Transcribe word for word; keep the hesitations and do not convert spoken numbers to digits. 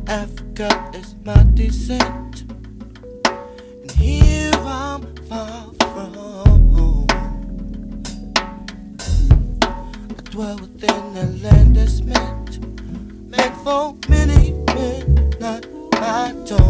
Africa is my descent, and here I'm far from home. I dwell within a land that's meant, meant for many men, not my tone.